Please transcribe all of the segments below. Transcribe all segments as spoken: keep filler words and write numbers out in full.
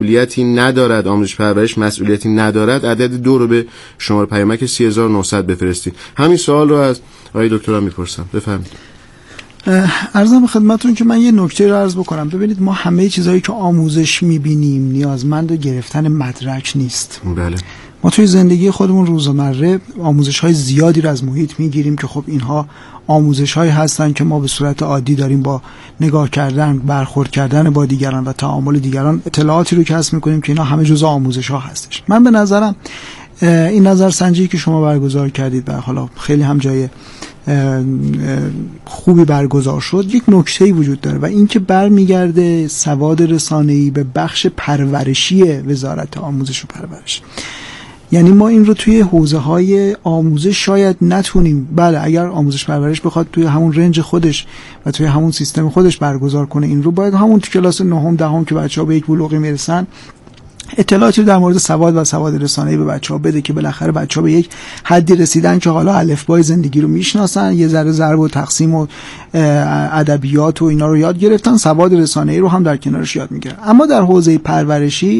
مسئولیتی ندارد، آموزش پرورش مسئولیتی ندارد، عدد دو رو به شماره پیامک سی هزار و نهصد بفرستید. همین سوال رو از آقای دکترم میپرسم. بفرمایید. عرضم به خدمتتون که من یه نکته رو عرض بکنم. ببینید ما همه چیزایی که آموزش میبینیم نیازمند گرفتن مدرک نیست. بله. ما توی زندگی خودمون روزمره آموزش‌های زیادی رو از محیط میگیریم که خب اینها آموزش‌هایی هستن که ما به صورت عادی داریم با نگاه کردن، برخورد کردن با دیگران و تعامل دیگران اطلاعاتی رو کسب می‌کنیم که اینا همه جزء آموزش‌ها هستش. من به نظرم این نظرسنجی که شما برگزار کردید و حالا خیلی هم جای خوبی برگزار شد، یک نکته‌ای وجود داره و این که برمیگرده سواد رسانه‌ای به بخش پرورشی وزارت آموزش و پرورش. یعنی ما این رو توی حوزه‌های آموزش شاید نتونیم، بله اگر آموزش پرورش بخواد توی همون رنج خودش و توی همون سیستم خودش برگزار کنه، این رو باید همون تو کلاس نهم دهم که بچه‌ها به یک بلوغی میرسن اطلاعاتی رو در مورد سواد و سواد رسانه‌ای به بچه‌ها بده که بالاخره بچه‌ها به یک حدی رسیدن که حالا الفبای زندگی رو میشناسن، یه ذره ضرب و تقسیم و ادبیات و اینا رو یاد گرفتن، سواد رسانه‌ای رو هم در کنارش یاد میگیرن. اما در حوزه پرورشی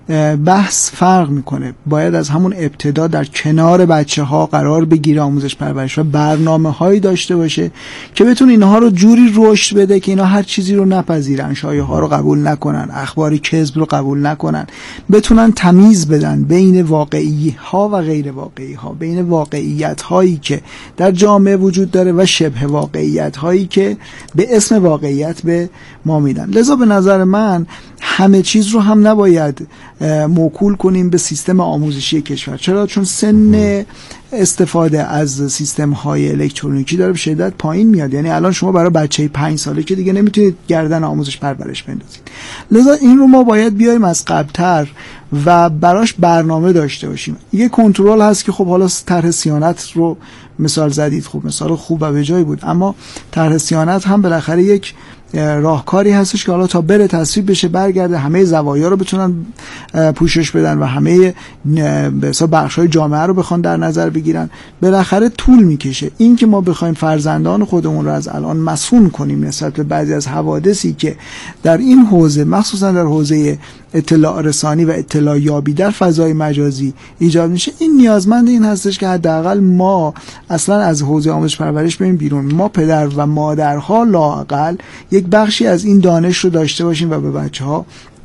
بحث فرق میکنه. باید از همون ابتدا در کنار بچه ها قرار بگیره آموزش پرورش و برنامه هایی داشته باشه که بتونه اینها رو جوری رشد بده که اینا هر چیزی رو نپذیرن، شایعه ها رو قبول نکنن، اخبار کذب رو قبول نکنن، بتونن تمیز بدن بین واقعی ها و غیر واقعی ها، بین واقعیت هایی که در جامعه وجود داره و شبه واقعیت هایی که به اسم واقعیت به ما میدن. لذا به نظر من همه چیز رو هم نباید موکول کنیم به سیستم آموزشی کشور. چرا؟ چون سن استفاده از سیستم های الکترونیکی داره به شدت پایین میاد. یعنی الان شما برای بچه پنج ساله که دیگه نمیتونید گردن آموزش پرورش بندازید. لذا این رو ما باید بیایم از قبلتر و براش برنامه داشته باشیم. یه کنترل هست که خب حالا طرح صیانت رو مثال زدید، خب مثال خوب و به جای بود، اما طرح صیانت هم بالاخره یک راهکاری هستش که حالا تا بره تصویب بشه برگرده همه زوایا رو بتونن پوشش بدن و همه به حساب بخش‌های جامعه رو بخوان در نظر بگیرن، بالاخره طول میکشه. این که ما بخوایم فرزندان خودمون رو از الان مسئول کنیم نسبت به بعضی از حوادثی که در این حوزه مخصوصا در حوزه اطلاع رسانی و اطلاع یابی در فضای مجازی ایجاد میشه، این نیازمند این هستش که حداقل ما اصلا از حوزه آموزش پرورش بریم بیرون. ما پدر و مادرها لااقل یک بخشی از این دانش رو داشته باشیم و به بچه‌ها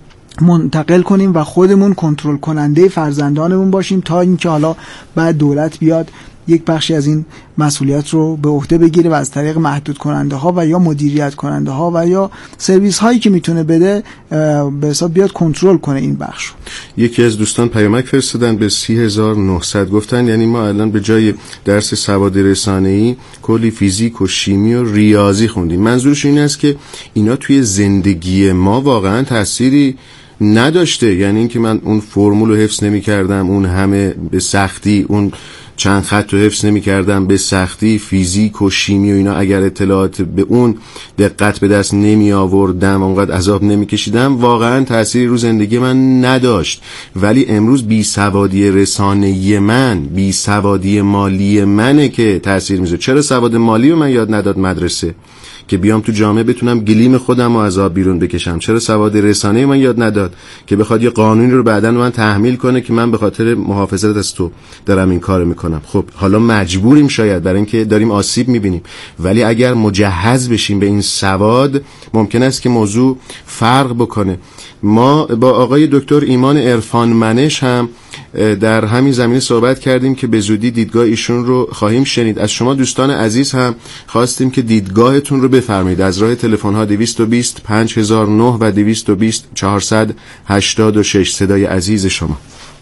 منتقل کنیم و خودمون کنترل کننده فرزندانمون باشیم تا اینکه حالا بعد دولت بیاد یک بخشی از این مسئولیت رو به عهده بگیره و از طریق محدود کننده ها و یا مدیریت کننده ها و یا سرویس هایی که میتونه بده به حساب بیاد کنترل کنه این بخش رو. یکی از دوستان پیامک فرستادن به سی هزار و نهصد، گفتن یعنی ما الان به جای درس سواد رسانه‌ای کلی فیزیک و شیمی و ریاضی خوندیم. منظورش این است که اینا توی زندگی ما واقعا تأثیری نداشته. یعنی اینکه من اون فرمول رو حفظ نمی کردم اون همه به سختی، اون چند خط رو حفظ نمی کردم به سختی، فیزیک و شیمی و اینا اگر اطلاعات به اون دقت به دست نمی آوردم و اونقدر عذاب نمی کشیدم واقعا تأثیری رو زندگی من نداشت. ولی امروز بی سوادی رسانه‌ای من، بی سوادی مالی منه که تأثیر میذاره. چرا سواد مالی رو من یاد نداد مدرسه که بیام تو جامعه بتونم گلیم خودم رو از آب بیرون بکشم؟ چرا سواد رسانه‌ای من یاد نداد که بخواد یه قانونی رو بعداً من تحمیل کنه که من به خاطر محافظت از تو دارم این کارو میکنم؟ خب حالا مجبوریم شاید برای اینکه داریم آسیب میبینیم، ولی اگر مجهز بشیم به این سواد ممکن است که موضوع فرق بکنه. ما با آقای دکتر ایمان عرفان منش هم در همین زمینه صحبت کردیم که به زودی دیدگاه ایشون رو خواهیم شنید. از شما دوستان عزیز هم خواستیم که دیدگاهتون رو بفرمایید از راه تلفن ها دویست و بیست پنج هزار و نه و دویست و بیست چهارصد و هشتاد و شش. صدای عزیز شما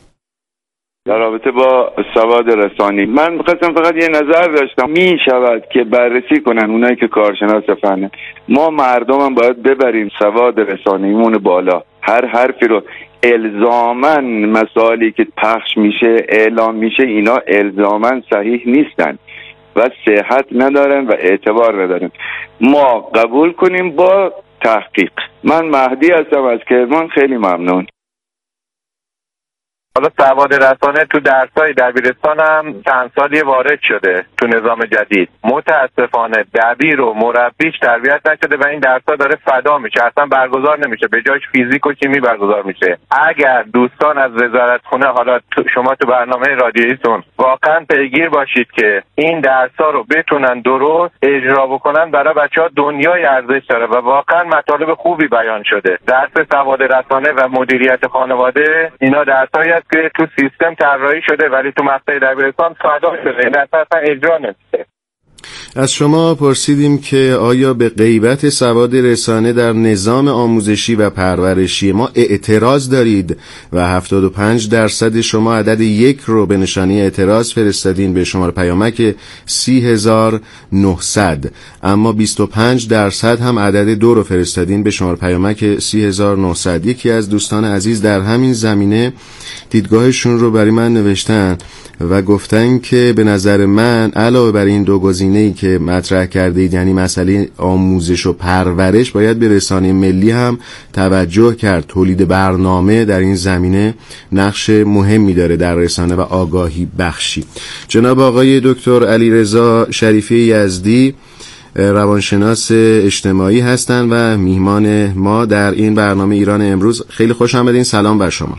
در رابطه با سواد رسانی. من می‌خواستم فقط یه نظر داشتم. می شود که بررسی کنن اونایی که کارشناس فنن، ما مردم هم باید ببریم سواد رسانیمون بالا. هر حرفی رو الزاماً، مسائلی که پخش میشه اعلام میشه اینا الزاماً صحیح نیستن و صحت ندارن و اعتبار ندارن. ما قبول کنیم با تحقیق. من مهدی هستم از کرمان. خیلی ممنون. حالا سواد رسانه تو درسای دبیرستان هم چند سالی وارد شده تو نظام جدید. متاسفانه دبیر و مربیش تربیت نشده و این درس‌ها داره فدا میشه، اصلا برگزار نمیشه، به جاش فیزیک و شیمی برگزار میشه. اگر دوستان از وزارتخونه حالا شما تو برنامه رادیوییتون واقعا پیگیر باشید که این درس‌ها رو بتونن درست اجرا بکنن، برای بچه‌ها دنیای ارزش داره و واقعا مطالب خوبی بیان شده. درس سواد رسانه و مدیریت خانواده اینا درسایی است که تو سیستم طراحی شده ولی تو مقطع دبیرستان فدا شده، این اصلا اجرا نمیشه. از شما پرسیدیم که آیا به غیبت سواد رسانه در نظام آموزشی و پرورشی ما اعتراض دارید و هفتاد و پنج درصد شما عدد یک رو به نشانی اعتراض فرستادین به شماره پیامک سی هزار و نهصد، اما بیست و پنج درصد هم عدد دو رو فرستادین به شماره پیامک سی هزار و نهصد. یکی از دوستان عزیز در همین زمینه دیدگاهشون رو برای من نوشتن و گفتن که به نظر من علاوه بر این دو گزینه‌ای که مطرح کردید، یعنی مسئله آموزش و پرورش، باید به رسانه ملی هم توجه کرد. تولید برنامه در این زمینه نقش مهمی داره در رسانه و آگاهی بخشی. جناب آقای دکتر علیرضا شریفی یزدی روانشناس اجتماعی هستند و میهمان ما در این برنامه ایران امروز. خیلی خوش آمدین. سلام بر شما.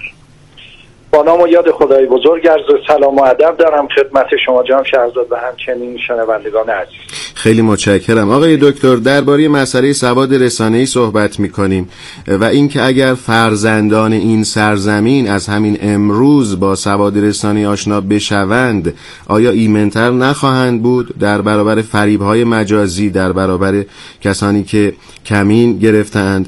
با نام و یاد خدای بزرگ عرض سلام و ادب دارم خدمت شما جناب شهرزاد و همچنین شنوندگان عزیز. خیلی متشکرم. آقای دکتر، درباره مسئله سواد رسانه‌ای صحبت می‌کنیم و اینکه اگر فرزندان این سرزمین از همین امروز با سواد رسانه‌ای آشنا بشوند، آیا ایمن‌تر نخواهند بود در برابر فریب‌های مجازی، در برابر کسانی که کمین گرفتند؟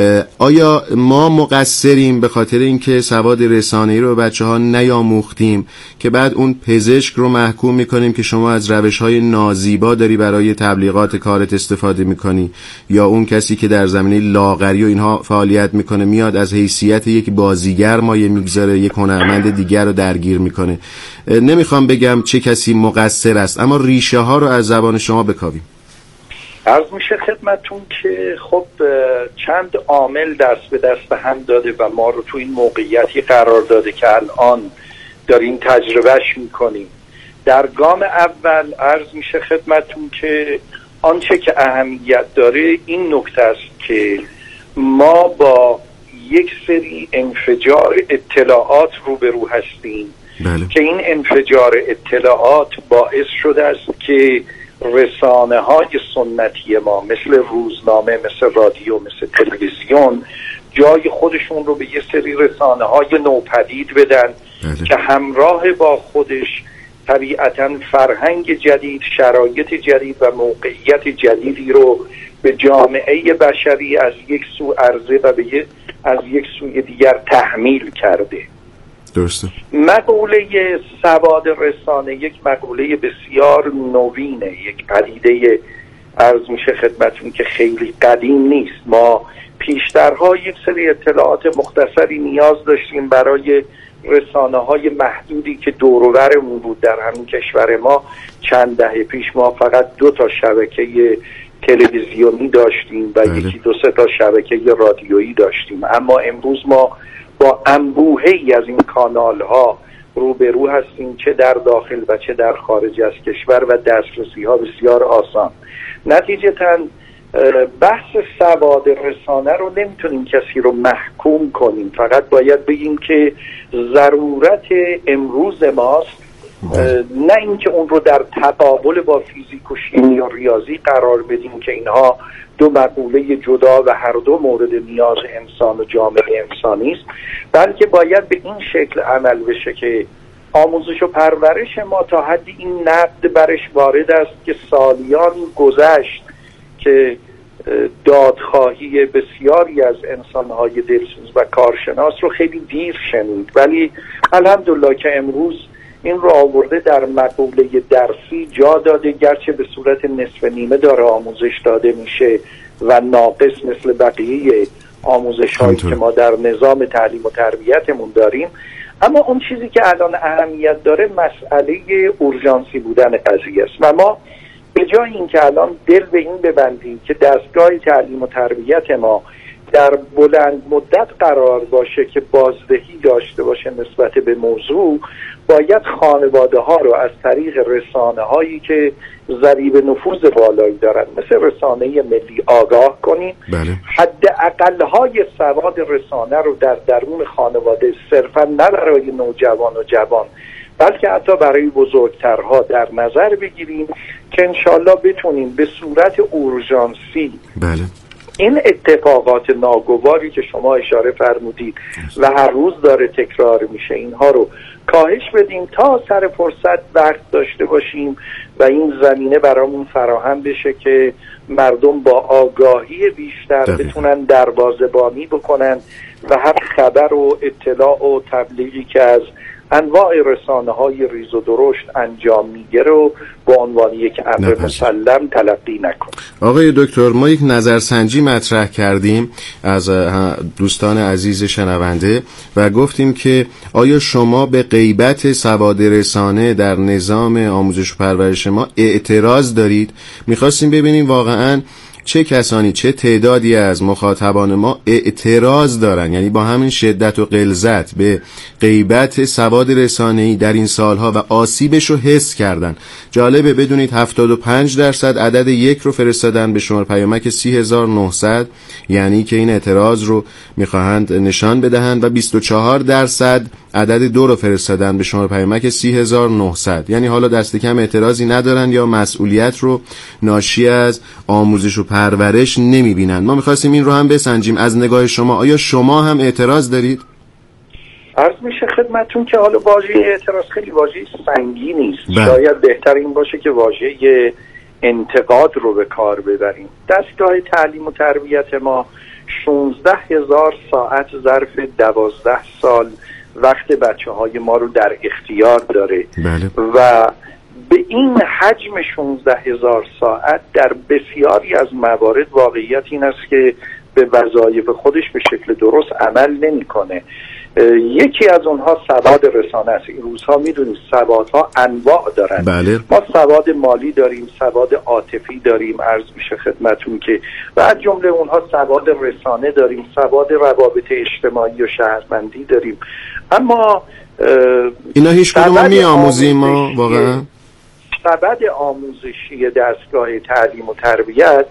آیا ما مقصریم به خاطر اینکه سواد رسانه‌ای رو بچه‌ها نیاموختیم که بعد اون پزشک رو محکوم می‌کنیم که شما از روش‌های نازیبا داری برای تبلیغات کارت استفاده می‌کنی، یا اون کسی که در زمینه لاغری و اینها فعالیت می‌کنه میاد از حیثیت یک بازیگر مایه می‌گذاره، یک هنرمند دیگر رو درگیر می‌کنه؟ نمی‌خوام بگم چه کسی مقصر است، اما ریشه ها رو از زبان شما بکاویم. عرض میشه خدمتون که خب چند عامل دست به دست هم داده و ما رو تو این موقعیتی قرار داده که الان داریم تجربهش میکنیم. در گام اول عرض میشه خدمتون که آنچه که اهمیت داره این نکته است که ما با یک سری انفجار اطلاعات روبرو هستیم. بله. که این انفجار اطلاعات باعث شده است که رسانه های سنتی ما مثل روزنامه، مثل رادیو، مثل تلویزیون جای خودشون رو به یه سری رسانه های نوپدید بدن بله. که همراه با خودش طبیعتاً فرهنگ جدید، شرایط جدید و موقعیت جدیدی رو به جامعه بشری از یک سو عرضه و به از یک سوی دیگر تحمیل کرده. درسته. مقوله سواد رسانه یک مقوله بسیار نوینه، یک پدیده عرض میشه خدمتون که خیلی قدیم نیست. ما پیشترها یک سری اطلاعات مختصری نیاز داشتیم برای رسانه های محدودی که دور و برمون بود. در همین کشور ما چند دهه پیش ما فقط دو تا شبکه تلویزیونی داشتیم و بله. یکی دو سه تا شبکه رادیویی داشتیم، اما امروز ما با انبوهی از این کانال ها روبرو هستیم، چه در داخل و چه در خارج از کشور، و دسترسی ها بسیار آسان. نتیجتاً بحث سواد رسانه رو نمیتونیم کسی رو محکوم کنیم، فقط باید بگیم که ضرورت امروز ماست، نه اینکه اون رو در تقابل با فیزیک و شیمی و ریاضی قرار بدیم که اینها دو مقوله جدا و هر دو مورد نیاز انسان و جامعه انسانی است، بلکه باید به این شکل عمل بشه که آموزش و پرورش ما تا حدی این نقد برش وارد است که سالیان گذشت که دادخواهی بسیاری از انسانهای دلسوز و کارشناس رو خیلی دیر شنید، ولی الحمدلله که امروز این رو آورده در مقوله درسی جا داده، گرچه به صورت نصف نیمه داره آموزش داده میشه و ناقص مثل بقیه آموزش هایی که ما در نظام تعلیم و تربیتمون داریم، اما اون چیزی که الان اهمیت داره مسئله اورژانسی بودن قضیه است و ما به جای اینکه الان دل به این ببندیم که دستگاه تعلیم و تربیت ما در بلند مدت قرار باشه که بازدهی داشته باشه نسبت به موضوع، باید خانواده ها رو از طریق رسانه هایی که ضریب نفوذ بالایی دارن مثل رسانه ملی آگاه کنیم. بله. حد اقل های سواد رسانه رو در درون خانواده صرفا نه برای نوجوان و جوان بلکه حتی برای بزرگترها در نظر بگیریم که انشالله بتونیم به صورت اورژانسی بله. این اتفاقات ناگواری که شما اشاره فرمودید و هر روز داره تکرار میشه اینها رو کاهش بدیم تا سر فرصت وقت داشته باشیم و این زمینه برامون فراهم بشه که مردم با آگاهی بیشتر دقیقا. بتونن دروازه‌بانی بکنن و هر خبر و اطلاع و تبلیغی که از انواع رسانه های ریز و درشت انجام میگه رو با عنوان یک امر مسلم تلقی نکن. آقای دکتر، ما یک نظرسنجی مطرح کردیم از دوستان عزیز شنونده و گفتیم که آیا شما به غیبت سواد رسانه در نظام آموزش و پرورش ما اعتراض دارید؟ میخواستیم ببینیم واقعاً چه کسانی، چه تعدادی از مخاطبان ما اعتراض دارن، یعنی با همین شدت و غلظت به غیبت سواد رسانه‌ای در این سالها و آسیبش رو حس کردن. جالبه بدونید هفتاد و پنج درصد عدد یک رو فرستادن به شماره پیامک سی هزار و نهصد، یعنی که این اعتراض رو میخواهند نشان بدهند، و بیست و چهار درصد عدد دو رو فرستادن به شماره پیامک سی هزار و نهصد، یعنی حالا دست کم اعتراضی ندارن یا مسئولیت رو ناشی از آموزش و پرورش نمیبینن. ما میخواستیم این رو هم بسنجیم از نگاه شما. آیا شما هم اعتراض دارید؟ عرض میشه خدمتون که حالا واژه اعتراض خیلی واژه سنگینی است. بله. شاید بهتر این باشه که واژه انتقاد رو به کار ببریم. دستگاه تعلیم و تربیت ما شانزده هزار ساعت ظرف دوازده سال وقت بچه های ما رو در اختیار داره. بله. و به این حجم شانزده هزار ساعت در بسیاری از موارد واقعیت این است که به وظایف خودش به شکل درست عمل نمیکنه. یکی از اونها سواد رسانه است. این روزها میدونید سوادها انواع دارن. بله. ما سواد مالی داریم، سواد عاطفی داریم، عرض میشه خدمتون که و از جمله اونها سواد رسانه داریم، سواد روابط اجتماعی و شهروندی داریم. اما اینا هیچ کدوم میآموزیم ما واقعا؟ سبد آموزشی دستگاه تعلیم و تربیت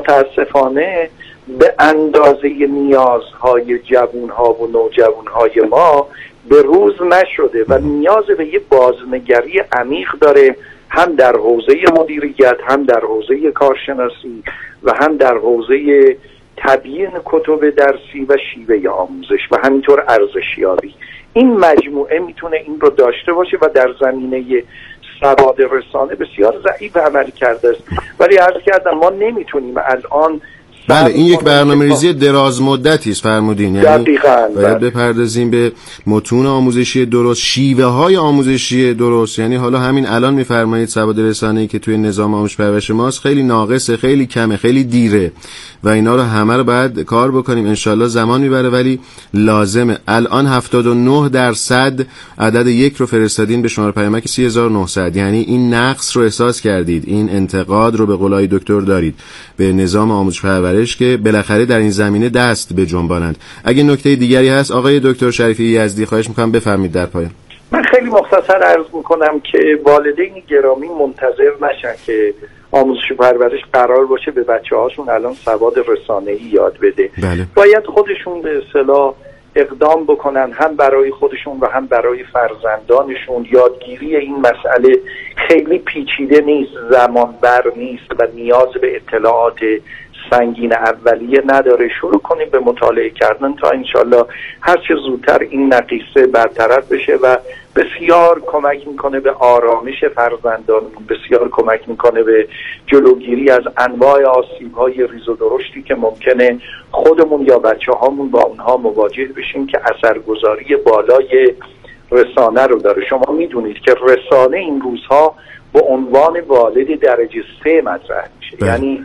متاسفانه به اندازه نیازهای جوانها و نوجوانهای ما به روز نشده و نیاز به یه بازنگری عمیق داره، هم در حوزه مدیریت، هم در حوزه کارشناسی و هم در حوزه تبیین کتب درسی و شیوه آموزش و همینطور ارزشیابی. این مجموعه میتونه این رو داشته باشه و در زمینه سواد رسانه بسیار ضعیف عمل کرده است. ولی عرض کردم ما نمیتونیم الان بله این یک برنامه‌ریزی دراز مدتی است فرمودین، یعنی باید بپردازیم به متون آموزشی درست، شیوه های آموزشی درست. یعنی حالا همین الان میفرمایید سواد رسانه‌ای که توی نظام آموزش پرورش ماست خیلی ناقصه، خیلی کمه، خیلی دیره و اینا رو همه رو باید کار بکنیم. انشالله زمان میبره ولی لازمه. الان هفتاد و نه درصد عدد یک رو فرستادین به شماره پیامک سی هزار و نهصد، یعنی این نقص رو احساس کردید، این انتقاد رو به قولای دکتر دارید به نظام آموزش پرورش که بالاخره در این زمینه دست به جنبانند. اگه نکته دیگری هست آقای دکتر شریفی یزدی خواهش میکنم بفرمایید در پایان. من خیلی مختصر عرض میکنم که والدین گرامی منتظر نشن که آموزش و پرورش قرار باشه به بچه هاشون الان سواد رسانه‌ای یاد بده. بله. باید خودشون به اصطلاح اقدام بکنن، هم برای خودشون و هم برای فرزندانشون. یادگیری این مسئله خیلی پیچیده نیست، زمان بر نیست و نیاز به اطلاعات سنگین اولیه نداره. شروع کنیم به مطالعه کردن تا انشالله هر چه زودتر این نقیصه برطرف بشه و بسیار کمک میکنه به آرامش فرزندانمون، بسیار کمک میکنه به جلوگیری از انواع آسیب‌های ریز و درشتی که ممکنه خودمون یا بچه‌هامون با اونها مواجه بشیم که اثرگذاری بالای رسانه رو داره. شما میدونید که رسانه این روزها به عنوان والد درجه سه مطرح میشه. بله. یعنی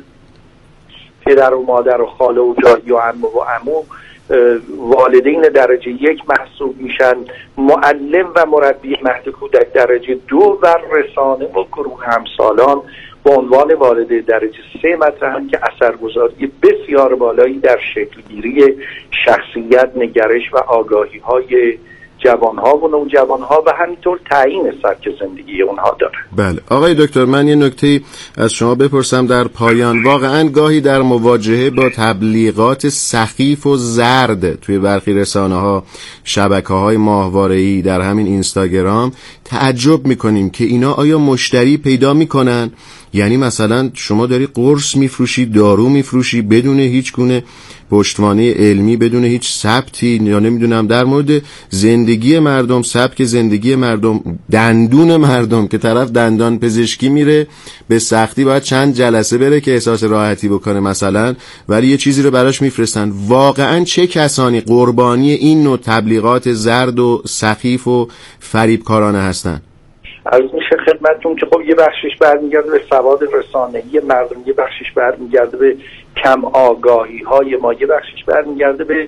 پدر و مادر و خاله و دایی و عمه و عمو والدین درجه یک محسوب میشن، معلم و مربی مهد کودک درجه دو و رسانه و گروه همسالان به عنوان وارد درجه سه مطرحن که اثرگذاری بسیار بالایی در شکلگیری شخصیت، نگرش و آگاهی های جوانها و نوجوانها و همینطور تعیین سبک زندگی اونها داره. بله آقای دکتر، من یه نکته از شما بپرسم در پایان. واقعا گاهی در مواجهه با تبلیغات سخیف و زرد توی برخی رسانه‌ها، شبکه‌های ماهواره‌ای، در همین اینستاگرام تعجب می‌کنیم که اینا آیا مشتری پیدا می‌کنن؟ یعنی مثلا شما داری قرص میفروشی، دارو میفروشی بدون هیچ گونه پشتوانه علمی، بدون هیچ ثبتی، یا نمیدونم در مورد زندگی مردم، سبک زندگی مردم، دندون مردم که طرف دندان پزشکی میره به سختی باید چند جلسه بره که احساس راحتی بکنه مثلا، ولی یه چیزی رو براش میفرستن. واقعا چه کسانی قربانی این نوع تبلیغات زرد و سخیف و فریبکارانه هستن؟ عرض میشه خدمتتون که خب یه بخشش برمیگرده به سواد رسانه‌ای مردم، یه بخشش برمیگرده به کم آگاهی های ما، یه بخشش برمیگرده به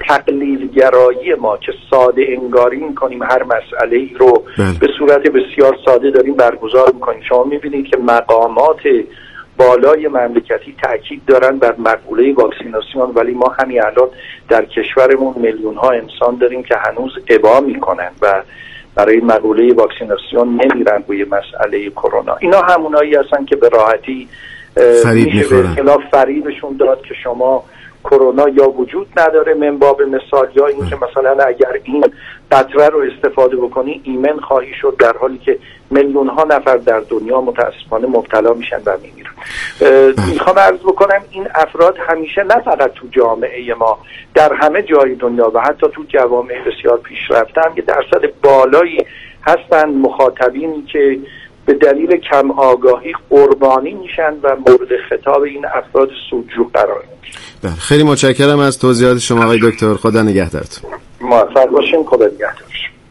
تقلیلگرایی ما که ساده انگاری میکنیم هر مسئله ای رو بله. به صورت بسیار ساده داریم برگزار میکنیم. شما میبینید که مقامات بالای مملکتی تاکید دارن بر مقوله واکسیناسیون، ولی ما همین الان در کشورمون میلیون ها انسان داریم که هنوز ابا میکنن و برای مقوله واکسیناسیون نمیرن روی مسئله کرونا. اینا همونایی هستن که به راحتی میشه به اصطلاح فریبشون داد که شما کرونا یا وجود نداره من باب مثال، یا این که مثلا اگر این قطره رو استفاده بکنی ایمن خواهی شد، در حالی که میلیون ها نفر در دنیا متاسفانه مبتلا میشن و میمیرن. میخوام عرض بکنم این افراد همیشه نه فقط تو جامعه ما، در همه جای دنیا و حتی تو جوامع بسیار پیشرفته هم یه درصد بالایی هستن مخاطبینی که به دلیل کم آگاهی قربانی میشن و مورد خطاب این افراد سودجو قرار میگیرن. بله خیلی متشکرم از توضیحات شما آقای دکتر. خدا نگهدارتون. موفق باشین. خدا نگهدار.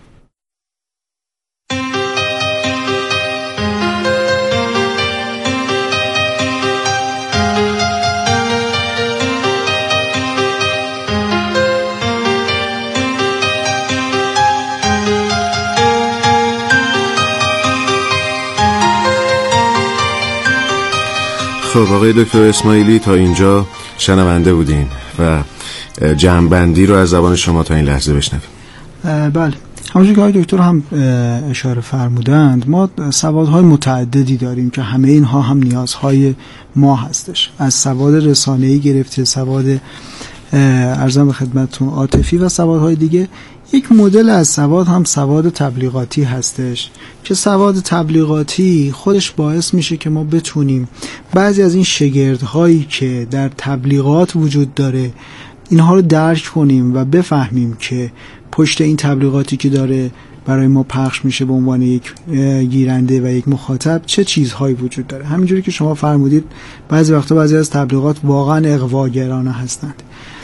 خب آقای دکتر اسماعیلی تا اینجا شنونده بودین و جمع‌بندی رو از زبان شما تا این لحظه بشنویم. بله همونجور که آقای دکتر هم اشاره فرمودند، ما سوادهای متعددی داریم که همه اینها هم نیازهای ما هستش، از سواد رسانه‌ای گرفته سواد ارزم به خدمتتون عاطفی و سوادهای دیگه. یک مدل از سواد هم سواد تبلیغاتی هستش که سواد تبلیغاتی خودش باعث میشه که ما بتونیم بعضی از این شگردهایی که در تبلیغات وجود داره اینها رو درک کنیم و بفهمیم که پشت این تبلیغاتی که داره برای ما پخش میشه به عنوان یک گیرنده و یک مخاطب چه چیزهایی وجود داره. همینجوری که شما فرمودید بعضی وقتا بعضی از تبلیغات واقعا اغواگرانه هستند.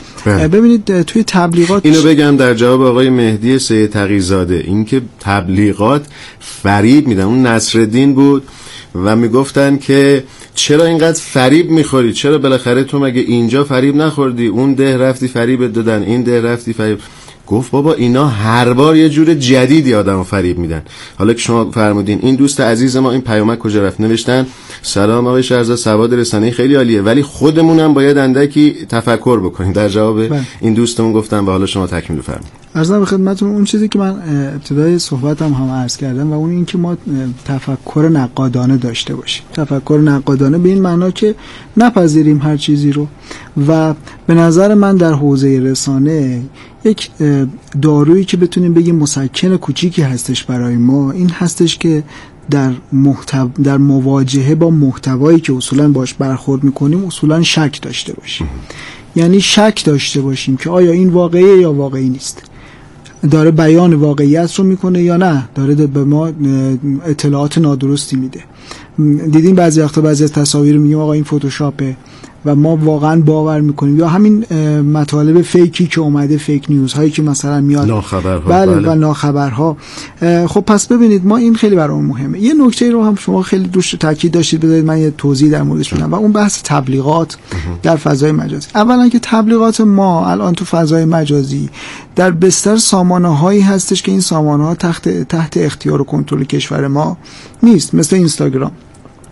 ببینید توی تبلیغات اینو بگم در جواب آقای مهدی سید تقی‌زاده، اینکه تبلیغات فریب میدن. اون نصرالدین بود و میگفتن که چرا اینقدر فریب میخوری، چرا بالاخره تو مگه اینجا فریب نخوردی، اون ده رفتی فریب دادن، این ده رفتی فریب. گفت بابا اینا هر بار یه جور جدیدی آدمو فریب میدن. حالا که شما فرمودین این دوست عزیز ما این پیامک کجا رفت، نوشتن سلام آقای شهرزاد، سواد رسانه‌ای خیلی عالیه ولی خودمون هم باید اندکی تفکر بکنیم. در جواب بله. این دوستمون گفتم و حالا شما تکمیل بفرمایید. عرضم به خدمتتون اون چیزی که من ابتدای صحبتم هم عرض کردم و اون این که ما تفکر نقادانه داشته باشیم. تفکر نقادانه به این معنا که نپذیریم هر چیزی رو و به نظر من در حوزه رسانه یک دارویی که بتونیم بگیم مسکن کوچیکی هستش برای ما این هستش که در محتو... در مواجهه با محتوایی که اصولا باش برخورد میکنیم اصولا شک داشته باشیم. یعنی شک داشته باشیم که آیا این واقعیه یا واقعی نیست، داره بیان واقعیت رو میکنه یا نه داره به ما اطلاعات نادرستی میده. دیدین بعضی وقتا بعضی از تصاویر میگیم آقا این فتوشاپه و ما واقعا باور میکنیم، یا همین مطالب فیکی که اومده، فیک نیوز هایی که مثلا میاد ناخبرها بله, بله. و ناخبرها. خب پس ببینید ما این خیلی برام مهمه. یه نکته رو هم شما خیلی روش تاکید داشتید، بذارید من یه توضیح در موردش بدم و اون بحث تبلیغات در فضای مجازی. اولا که تبلیغات ما الان تو فضای مجازی در بستر سامانه هایی هستش که این سامانه ها تحت تحت اختیار و کنترل کشور ما نیست، مثل اینستاگرام.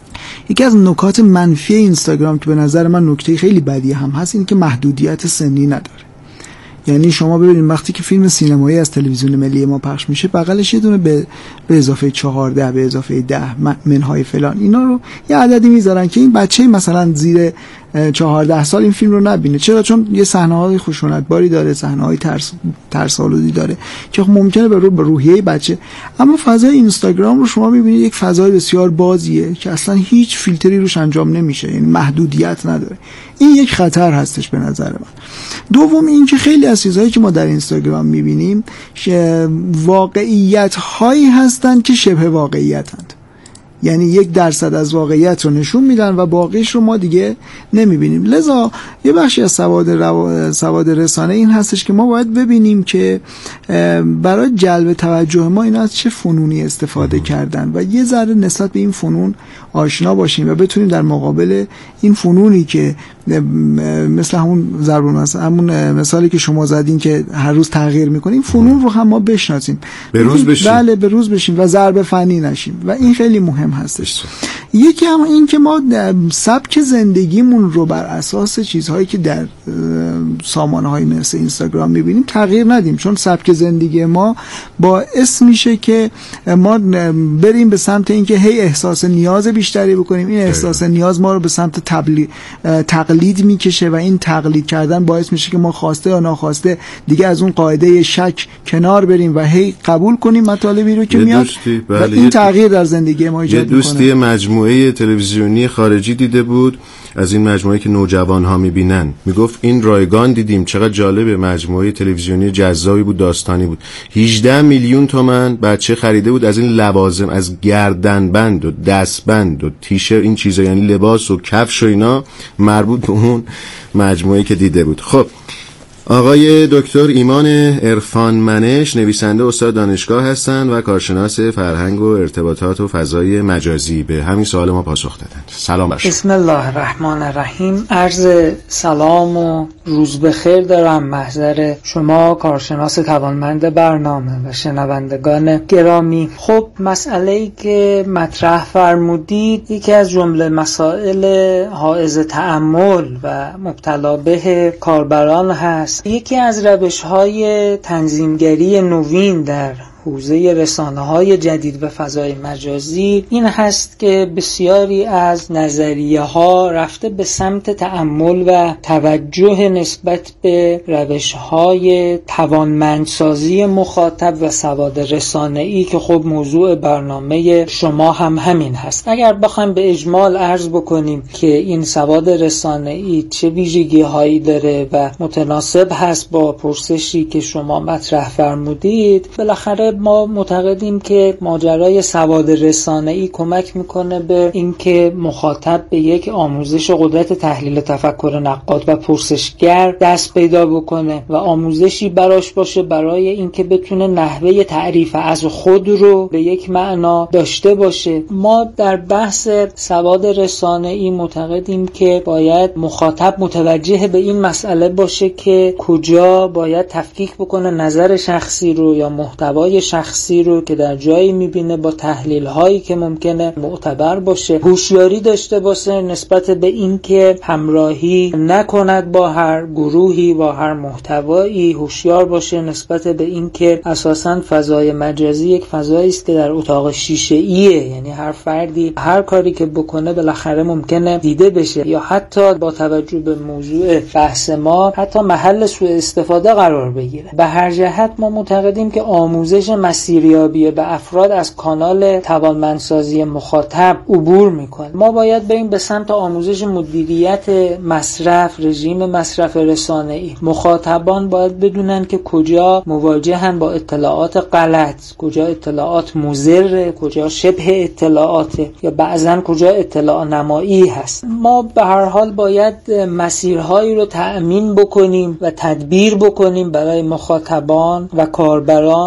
یکی از نکات منفی اینستاگرام که به نظر من نکته خیلی بدی هم هست این که محدودیت سنی نداره. یعنی شما ببینید وقتی که فیلم سینمایی از تلویزیون ملی ما پخش میشه بغلش یه دونه به به اضافه چهارده به اضافه ده منهای فلان اینا رو یه عددی میذارن که این بچه مثلا زیر چهارده سال این فیلم رو نبینه. چرا؟ چون یه صحنه‌های خشونتباری داره، صحنه‌های ترس ترس‌آلودی داره که ممکنه به رو به روحیه بچه. اما فضای اینستاگرام رو شما می‌بینید یک فضای بسیار بازیه که اصلا هیچ فیلتری روش انجام نمیشه، یعنی محدودیت نداره. این یک خطر هستش به نظر من. دوم این که خیلی از چیزهایی که ما در اینستاگرام می‌بینیم واقعیت‌هایی هستند که شبه واقعیتند. یعنی یک درصد از واقعیت رو نشون میدن و باقیش رو ما دیگه نمیبینیم. لذا یه بخشی از سواد رو... سواد رسانه این هستش که ما باید ببینیم که برای جلب توجه ما اینا از چه فنونی استفاده کردن و یه ذره نسبت به این فنون آشنا باشیم و بتونیم در مقابل این فنونی که مثل همون ضرب المثل همون مثالی که شما زدین که هر روز تغییر میکنیم فنون رو هم ما بشناسیم، به روز بشیم. بله به روز بشیم و ضرب فنی نشیم و این خیلی مهم هستش. یکی هم این که ما سبک زندگیمون رو بر اساس چیزهایی که در سامانه‌های مثل اینستاگرام میبینیم تغییر ندیم، چون سبک زندگی ما باعث میشه که ما بریم به سمت اینکه هی احساس نیاز بیشتری بکنیم. این احساس نیاز ما رو به سمت تبلی... تقلید میکشه و این تقلید کردن باعث میشه که ما خواسته یا ناخواسته دیگه از اون قاعده شک کنار بریم و هی قبول کنیم مطالبی رو که میاد و این تغییر در زندگی ما ایجاد میکنه. یه دوستی مجموعه تلویزیونی خارجی دیده بود از این مجموعه که نوجوان ها میبینن، میگفت این رایگان دیدیم چقدر جالبه، مجموعه تلویزیونی جذابی بود، داستانی بود. هجده میلیون تومان بچه خریده بود از این لوازم، از گردنبند و دستبند و تیشرت، این چیزا یعنی لباس و کفش و اینا مربوط به اون مجموعه که دیده بود. خب آقای دکتر ایمان عرفان منش نویسنده استاد دانشگاه هستند و کارشناس فرهنگ و ارتباطات و فضای مجازی به همین سوال ما پاسخ دادند. سلام بر شما. بسم الله الرحمن الرحیم. عرض سلام و روز بخیر دارم محضر شما کارشناس توانمند برنامه و شنوندگان گرامی. خب مسئله‌ای که مطرح فرمودید یکی از جمله مسائل حائز تأمل و مبتلا به کاربران هست. یکی از روش‌های تنظیمگری نوین در حوزه رسانه‌های جدید و فضای مجازی این هست که بسیاری از نظریه‌ها رفته به سمت تأمل و توجه نسبت به روش‌های توانمندسازی مخاطب و سواد رسانه‌ای که خب موضوع برنامه شما هم همین هست. اگر بخوایم به اجمال عرض بکنیم که این سواد رسانه‌ای چه ویژگی‌هایی داره و متناسب هست با پرسشی که شما مطرح فرمودید، بالاخره ما معتقدیم که ماجرای سواد رسانه‌ای کمک میکنه به اینکه مخاطب به یک آموزش قدرت تحلیل تفکر نقاد و پرسشگر دست پیدا بکنه و آموزشی براش باشه برای اینکه بتونه نحوه تعریف از خود رو به یک معنا داشته باشه. ما در بحث سواد رسانه‌ای معتقدیم که باید مخاطب متوجه به این مسئله باشه که کجا باید تفکیک بکنه نظر شخصی رو یا محتوای شخصی رو که در جایی میبینه با تحلیل هایی که ممکنه معتبر باشه، هوشیاری داشته باشه نسبت به این که همراهی نکند با هر گروهی با هر محتوایی، هوشیار باشه نسبت به این که اساساً فضای مجازی یک فضایی است که در اتاق شیشه‌ایه، یعنی هر فردی هر کاری که بکنه بالاخره ممکنه دیده بشه یا حتی با توجه به موضوع بحث ما حتی محل سوء استفاده قرار بگیره. به هر جهت ما معتقدیم که آموزش مسیریابی به افراد از کانال توانمندسازی مخاطب عبور میکنه. ما باید بریم به سمت آموزش مدیریت مصرف، رژیم مصرف رسانه‌ای. مخاطبان باید بدونن که کجا مواجهن با اطلاعات غلط، کجا اطلاعات مضر، کجا شبه اطلاعات یا بعضن کجا اطلاع نمایی هست. ما به هر حال باید مسیرهایی رو تأمین بکنیم و تدبیر بکنیم برای مخاطبان و کاربران که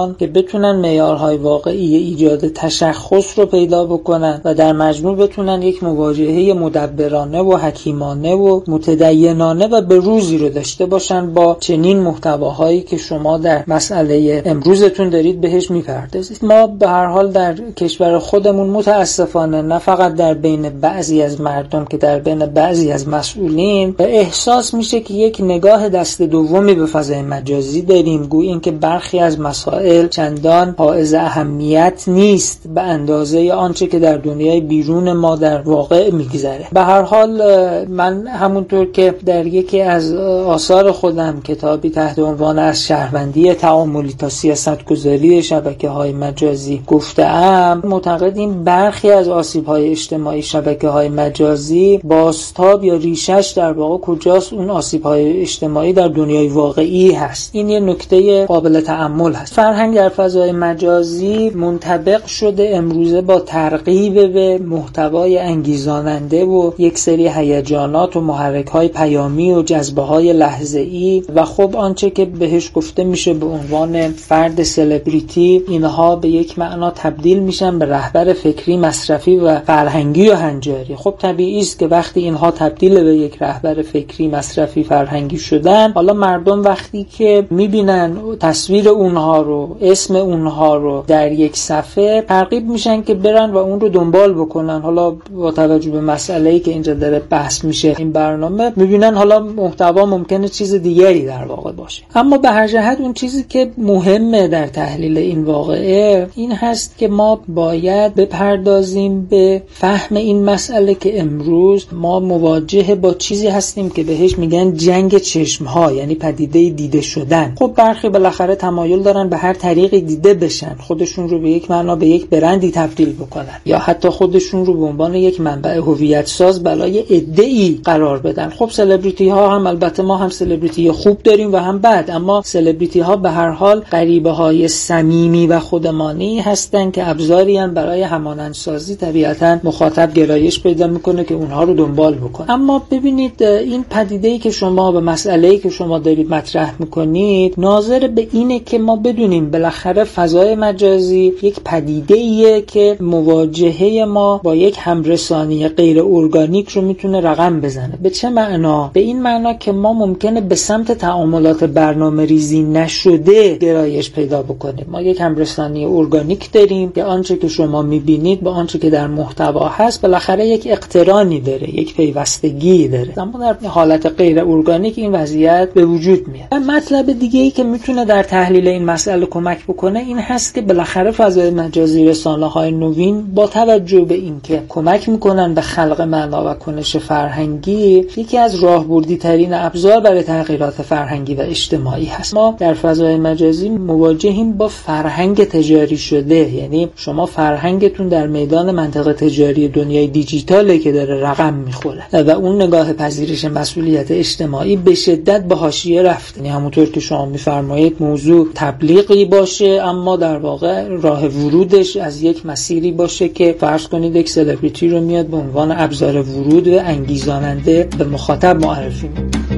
بتونن معیارهای واقعی ایجاد تشخص رو پیدا بکنن و در مجموع بتونن یک مواجهه مدبرانه و حکیمانه و متدینانه و به روزی رو داشته باشن با چنین محتواهایی که شما در مسئله امروزتون دارید بهش میپردازید. ما به هر حال در کشور خودمون متاسفانه نه فقط در بین بعضی از مردم که در بین بعضی از مسئولین احساس میشه که یک نگاه دست دومی به فضای مجازی داریم، گویا اینکه برخی از مسائل چندان حائز اهمیت نیست به اندازه آنچه که در دنیای بیرون ما در واقع میگذره. به هر حال من همونطور که در یکی از آثار خودم کتابی تحت عنوان از شهروندی تعاملی تا سیاستگذاری شبکه‌های مجازی گفته‌ام، معتقدیم برخی از آسیب‌های اجتماعی شبکه‌های مجازی بازتاب یا ریشش در واقع کجاست؟ اون آسیب‌های اجتماعی در دنیای واقعی هست. این یه نکته قابل تأمل هست. فرهنگ در فضای مجازی منطبق شده امروزه با ترغیب به محتوای انگیزاننده و یک سری هیجانات و محرک‌های پیامی و جذبه‌های لحظه‌ای و خب آنچه که بهش گفته میشه به عنوان فرد سلبریتی، اینها به یک معنا تبدیل میشن به رهبر فکری، مصرفی و فرهنگی و هنجاری. خب طبیعی است که وقتی اینها تبدیل به یک رهبر فکری، مصرفی، فرهنگی شدن، حالا مردم وقتی که میبینن تصویر اونها رو، اسم اونها رو در یک صفحه، ترغیب میشن که برن و اون رو دنبال بکنن. حالا با توجه به مسئله‌ای که اینجا داره بحث میشه این برنامه، میبینن حالا محتوا ممکنه چیز دیگری در واقع باشه. اما به هر جهت اون چیزی که مهمه در تحلیل این واقعه این هست که ما باید بپردازیم به فهم این مسئله که امروز ما مواجه با چیزی هستیم که بهش میگن جنگ چشم‌ها، یعنی پدیده دیده شدن. خب برخی بالاخره تمایل دارن به هر طریقی دیده بشن، خودشون رو به یک معنا به یک برندی تبدیل بکنن یا حتی خودشون رو به عنوان یک منبع هویت ساز برای عده‌ای قرار بدن. خب سلبریتی ها هم، البته ما هم سلبریتی خوب داریم و هم بد، اما سلبریتی ها به هر حال غریبه های صمیمی و خودمانی هستن که ابزاری هم برای همانندسازی طبیعتاً مخاطب گرایش پیدا میکنه که اونها رو دنبال بکنه. اما ببینید این پدیده‌ای که شما به مسئله‌ای که شما دارید مطرح میکنید ناظر به اینه که ما بدونیم بالاخره فضای مجازی یک پدیده‌ایه که مواجهه ما با یک همرسانی غیر ارگانیک رو میتونه رقم بزنه. به چه معنا؟ به این معنا که ما ممکنه به سمت تعاملات برنامه ریزی نشده گرایش پیدا بکنیم. ما یک همرسانی ارگانیک داریم که آنچه که شما میبینید با آنچه که در محتوا هست بالاخره یک اقترانی داره، یک پیوستگی داره. اما در حالت غیر ارگانیک این وضعیت به وجود میاد. و مطلب دیگه ای که میتونه در تحلیل این مسئله کمک بکنه این هست که بالاخره فضای مجازی، رسانه‌های نوین با توجه به اینکه کمک میکنن به خلق معنا و کنش فرهنگی، یکی از راهبردی ترین ابزار برای تغییرات فرهنگی و اجتماعی هست. ما در فضای مجازی مواجهیم با فرهنگ تجاری شده، یعنی شما فرهنگتون در میدان منطقه تجاری دنیای دیجیتاله که داره رقم میخوره و اون نگاه پذیرش مسئولیت اجتماعی به شدت به حاشیه رفته. یعنی همونطور که شما میفرمایید موضوع تبلیغی باشه اما در واقع راه ورودش از یک مسیری باشه که فرض کنید یک سلبریتی رو میاد به عنوان ابزار ورود و انگیزاننده به مخاطب معرفی میکنه.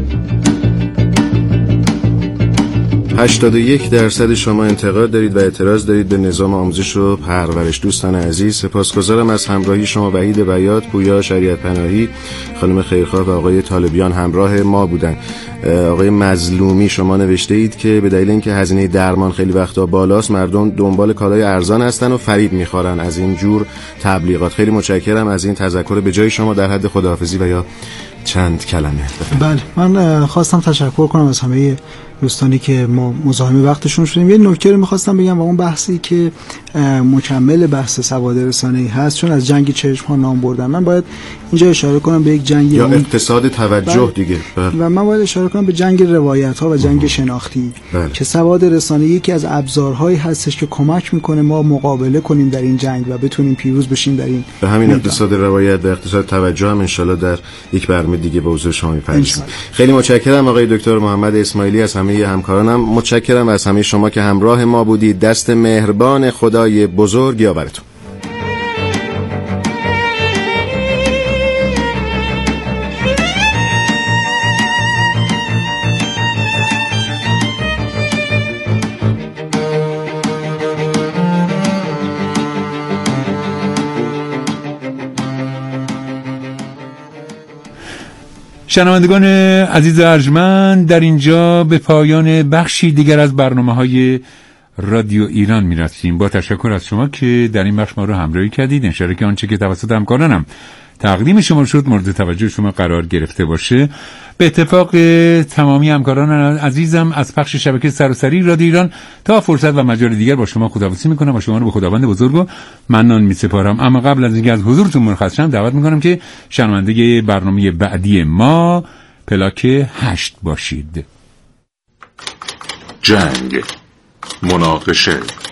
هشتاد و یک درصد شما انتقاد دارید و اعتراض دارید به نظام آموزش و پرورش. دوستان عزیز، سپاسگزارم از همراهی شما. وحید بیات، پویا شریعت پناهی، خانم خیرخواه و آقای طالبیان همراه ما بودن. آقای مظلومی، شما نوشته اید که به دلیل اینکه هزینه درمان خیلی وقتا بالاست مردم دنبال کالای ارزان هستن و فریب میخورن از این جور تبلیغات. خیلی متشکرم از این تذکر به جای شما. در حد خداحافظی و یا چند کلمه. بله، من خواستم تشکر کنم از همه دوستانی که ما مزاحم وقتشون شدیم. یه نکته رو می‌خواستم بگم و اون بحثی که مکمل بحث سواد رسانه‌ای هست، چون از جنگ چشم‌ها نام بردن، من باید اینجا اشاره کنم به یک جنگ یا اقتصاد توجه بله. دیگه بله. و من باید اشاره کنم به جنگ روایت‌ها و جنگ شناختی بله. که سواد رسانه‌ای یکی از ابزارهایی هستش که کمک می‌کنه ما مقابله کنیم در این جنگ و بتونیم پیروز بشیم در این. به همین میدان. اقتصاد روایت و اقتصاد توجه هم ان شاءالله در یک برنامه دیگه به حضور شما می‌پردازیم. خیلی متشکرم آقای دکتر محمد اسماعیلی، از همه همکارانم متشکرم، از همه شما که همراه ما بودید. دست مهربان خدای بزرگ یاورتون. شنوندگان عزیز ارجمند، در اینجا به پایان بخشی دیگر از برنامه‌های رادیو ایران می‌رسیم. با تشکر از شما که در این بخش ما رو همراهی کردید. انشالله که آنچه که توسط همکارانم تقدیم شما شد مورد توجه شما قرار گرفته باشه. به اتفاق تمامی همکاران عزیزم از پخش شبکه سراسری رادیو ایران تا فرصت و مجال دیگر با شما خداحافظی میکنم و شما رو به خداوند بزرگ و منان میسپارم. اما قبل از اینکه از حضورتون مرخص شم دعوت میکنم که شنونده برنامه بعدی ما پلاک هشت باشید. جنگ، مناقشه،